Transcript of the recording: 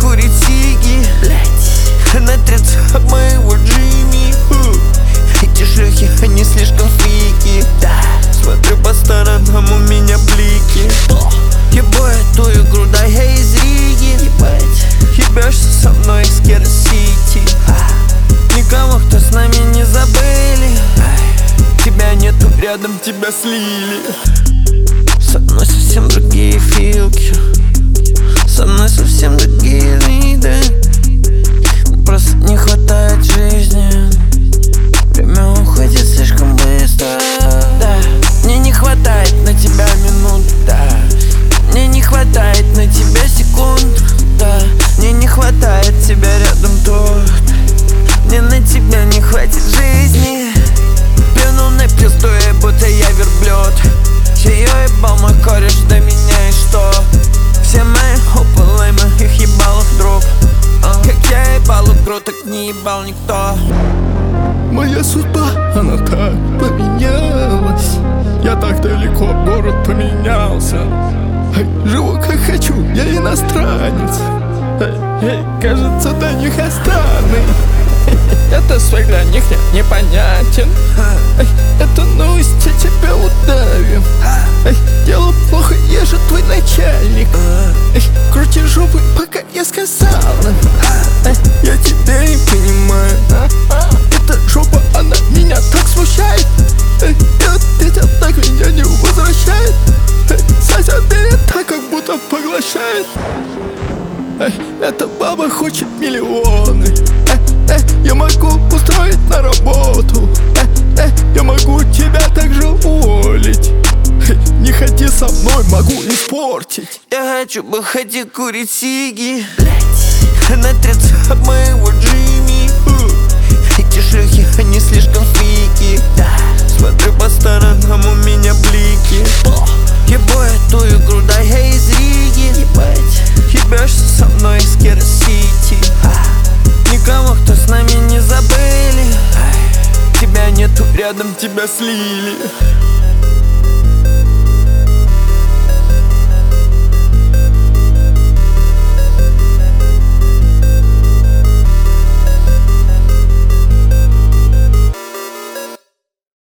курить сиги, она трется об моего Джимми. Эти шлюхи, они слишком фрики. Смотрю по сторонам, у меня блики. Ебой эту игру, да я из Риги. Ебешься со мной из Кира-Сити. Никого, кто с нами не забыли. Тебя нету рядом, тебя слили. Со мной совсем другие филки, со мной совсем другие виды. Просто не хватает жизни, время уходит слишком быстро. Да, мне не хватает на тебя минут, да. Мне не хватает на тебя секунд, да. Мне не хватает тебя рядом тут. Мне на тебя не хватит жизни. Плюнул на пизду, будто я верблюд. Чьё ебал мой кореш, до меня и что? Все мои опылы, их ебал их друг. Как я ебал игру, так не ебал никто. Моя судьба, она так поменялась. Я так далеко, город поменялся. Живу как хочу, я иностранец. Кажется, до них я странный. Это свой для них непонятен. Это новость, я тебя удавим. Дело плохо, я же твой начальник. Крути жопы, пока я сказал. Я тебя не понимаю. Эта жопа, она меня так смущает. Ветер так меня не возвращает. Сосед меня так, как будто поглощает. Эта баба хочет миллионы. Я могу устроить на работу. Я могу тебя также уволить. Не ходи со мной, могу испортить. Я хочу бы ходить курить сиги, она трется об моего Джимми. Эти шлюхи, они слишком фрики. Смотрю по сторонам, у меня блики. Ебой эту игру, да я из Риги. Ебешься со мной из Кира-Сити. Никого, кто с нами не забыли. Тебя нету рядом, тебя слили.